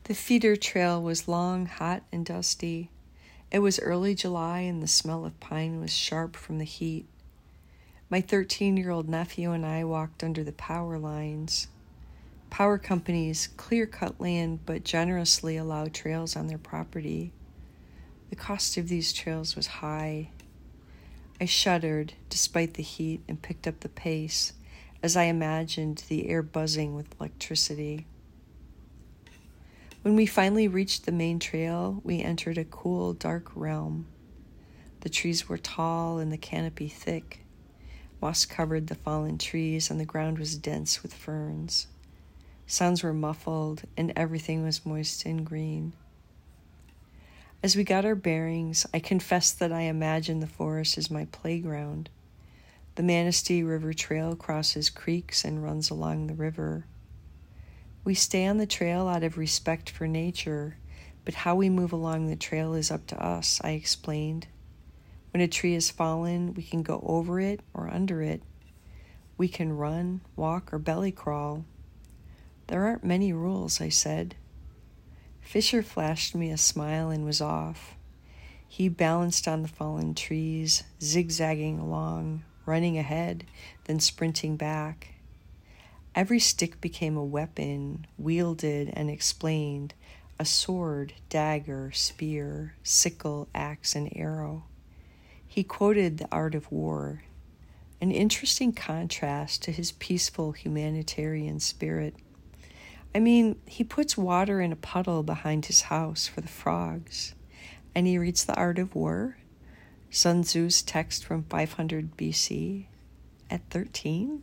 The feeder trail was long, hot, and dusty. It was early July, and the smell of pine was sharp from the heat. My 13-year-old nephew and I walked under the power lines. Power companies clear-cut land but generously allow trails on their property. The cost of these trails was high. I shuddered despite the heat and picked up the pace as I imagined the air buzzing with electricity. When we finally reached the main trail, we entered a cool, dark realm. The trees were tall and the canopy thick. Moss covered the fallen trees and the ground was dense with ferns. Sounds were muffled and everything was moist and green. As we got our bearings, I confessed that I imagined the forest as my playground. The Manistee River Trail crosses creeks and runs along the river. We stay on the trail out of respect for nature, but how we move along the trail is up to us, I explained. When a tree has fallen, we can go over it or under it. We can run, walk, or belly crawl. There aren't many rules, I said. Fisher flashed me a smile and was off. He balanced on the fallen trees, zigzagging along, running ahead, then sprinting back. Every stick became a weapon, wielded and explained, a sword, dagger, spear, sickle, axe, and arrow. He quoted The Art of War, an interesting contrast to his peaceful humanitarian spirit. I mean, he puts water in a puddle behind his house for the frogs, and he reads The Art of War, Sun Tzu's text from 500 BC, at 13?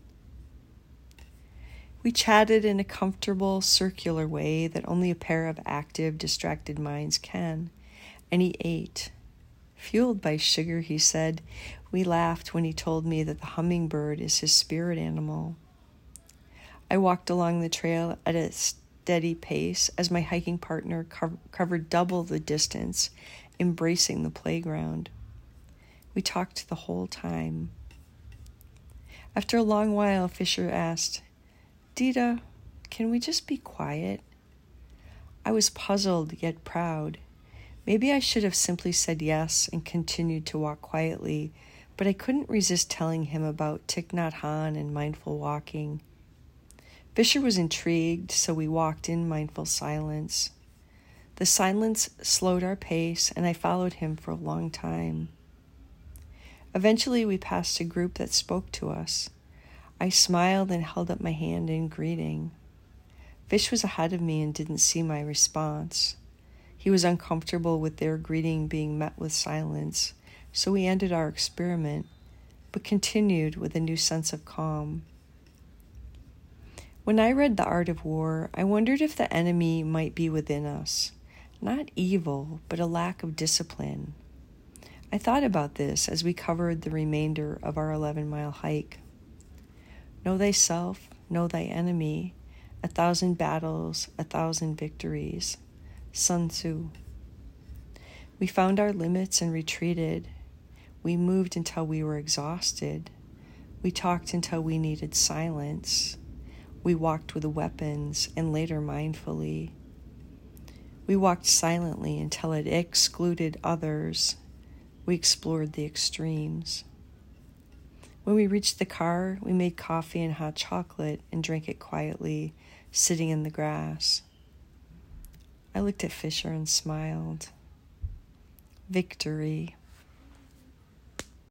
We chatted in a comfortable, circular way that only a pair of active, distracted minds can, and he ate. Fueled by sugar, he said. We laughed when he told me that the hummingbird is his spirit animal. I walked along the trail at a steady pace as my hiking partner covered double the distance, embracing the playground. We talked the whole time. After a long while, Fisher asked, "Dita, can we just be quiet?" I was puzzled yet proud. Maybe I should have simply said yes and continued to walk quietly, but I couldn't resist telling him about Thich Nhat Hanh and mindful walking. Fisher was intrigued, so we walked in mindful silence. The silence slowed our pace, and I followed him for a long time. Eventually, we passed a group that spoke to us. I smiled and held up my hand in greeting. Fish was ahead of me and didn't see my response. He was uncomfortable with their greeting being met with silence, so we ended our experiment, but continued with a new sense of calm. When I read The Art of War, I wondered if the enemy might be within us. Not evil, but a lack of discipline. I thought about this as we covered the remainder of our 11-mile hike. Know thyself, know thy enemy, 1,000 battles, 1,000 victories. Sun Tzu. We found our limits and retreated. We moved until we were exhausted. We talked until we needed silence. We walked with weapons and later mindfully. We walked silently until it excluded others. We explored the extremes. When we reached the car, we made coffee and hot chocolate and drank it quietly, sitting in the grass. I looked at Fisher and smiled. Victory.